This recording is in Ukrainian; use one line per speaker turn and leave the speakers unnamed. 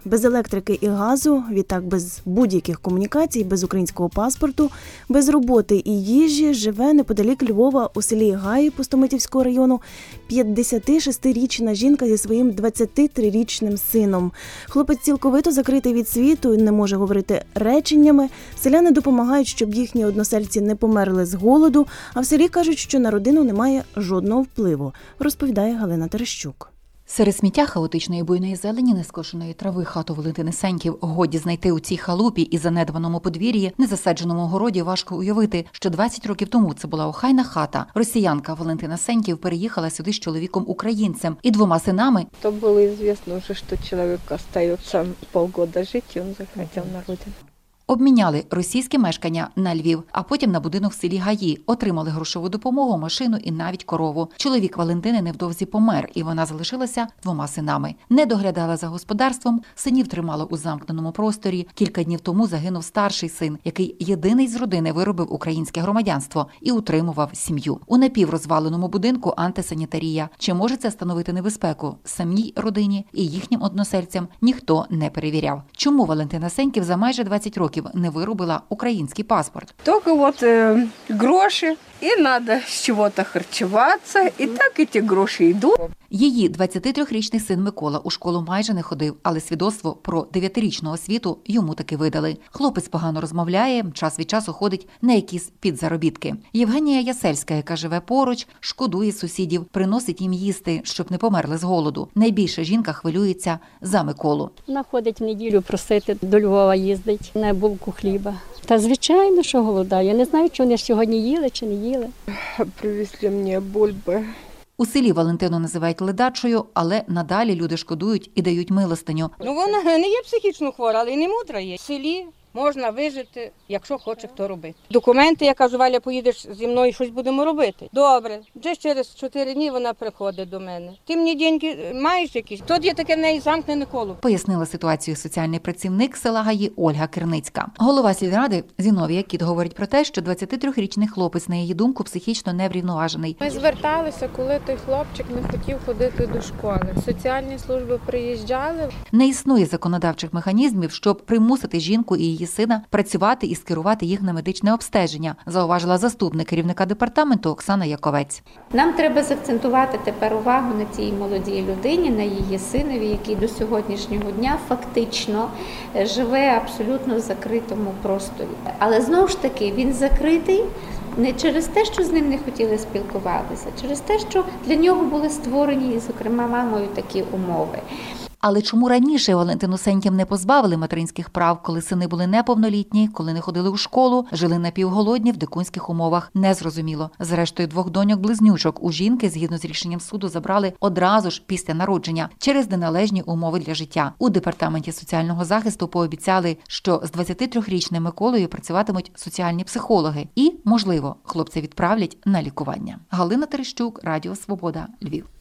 Без електрики і газу, відтак без будь-яких комунікацій, без українського паспорту, без роботи і їжі живе неподалік Львова у селі Гаї Пустомитівського району 56-річна жінка зі своїм 23-річним сином. Хлопець цілковито закритий від світу, не може говорити реченнями. Селяни допомагають, щоб їхні односельці не померли з голоду, а в селі кажуть, що на родину немає жодного впливу, розповідає Галина Терещук.
Серед сміття, хаотичної буйної зелені, нескошеної трави хату Валентини Сеньків годі знайти у цій халупі і занедбаному подвір'ї, незасадженому городі важко уявити, що 20 років тому це була охайна хата. Росіянка Валентина Сеньків переїхала сюди з чоловіком-українцем і 2 синами.
То було известно вже, що чоловік остається полгода жити, і він захотів на родину.
Обміняли російське мешкання на Львів, а потім на будинок в селі Гаї. Отримали грошову допомогу, машину і навіть корову. Чоловік Валентини невдовзі помер, і вона залишилася 2 синами. Не доглядала за господарством, синів тримала у замкненому просторі. Кілька днів тому загинув старший син, який єдиний з родини виробив українське громадянство і утримував сім'ю. У напіврозваленому будинку антисанітарія. Чи може це становити небезпеку самій родині і їхнім односельцям, ніхто не перевіряв. Чому Валентина Сеньків за майже 20 років не виробила український паспорт?
Тільки от гроші, і треба з чогось харчуватися, і так ці гроші йдуть.
Її 23-річний син Микола у школу майже не ходив, але свідоцтво про 9-річну освіту йому таки видали. Хлопець погано розмовляє, час від часу ходить на якісь підзаробітки. Євгенія Ясельська, яка живе поруч, шкодує сусідів, приносить їм їсти, щоб не померли з голоду. Найбільше жінка хвилюється за Миколу.
Вона ходить в неділю просити, до Львова їздить на булку хліба. Та звичайно, що голодає. Я не знаю, чи вони сьогодні їли, чи не їли.
Привезли мені бульби.
У селі Валентину називають ледачою, але надалі люди шкодують і дають милостиню.
Вона не є психічно хвора, але й не мудра є. В селі можна вижити, якщо хоче хто робити. Документи, я кажу, Валя, поїдеш зі мною, щось будемо робити. Добре. Вже через 4 дні вона приходить до мене. Ти мені деньги маєш якісь? Тут є таке в неї замкнене коло.
Пояснила ситуацію соціальний працівник села Гаї Ольга Кирницька. Голова сільради Зіновія Кіт говорить про те, що 23-річний хлопець, на її думку, психічно неврівноважений.
Ми зверталися, коли той хлопчик не хотів ходити до школи. Соціальні служби приїжджали.
Не існує законодавчих механізмів, щоб примусити жінку і її сина працювати і скерувати їх на медичне обстеження, зауважила заступник керівника департаменту Оксана Яковець.
Нам треба заакцентувати тепер увагу на цій молодій людині, на її синові, який до сьогоднішнього дня фактично живе абсолютно в закритому просторі. Але знову ж таки, він закритий не через те, що з ним не хотіли спілкуватися, через те, що для нього були створені, і, зокрема, мамою такі умови.
Але чому раніше Валентину Сеньків не позбавили материнських прав, коли сини були неповнолітні, коли не ходили у школу, жили напівголодні в дикунських умовах? Незрозуміло. Зрештою, 2 доньок-близнючок у жінки, згідно з рішенням суду, забрали одразу ж після народження через неналежні умови для життя. У департаменті соціального захисту пообіцяли, що з 23-річним Миколою працюватимуть соціальні психологи і, можливо, хлопця відправлять на лікування. Галина Терещук, Радіо Свобода, Львів.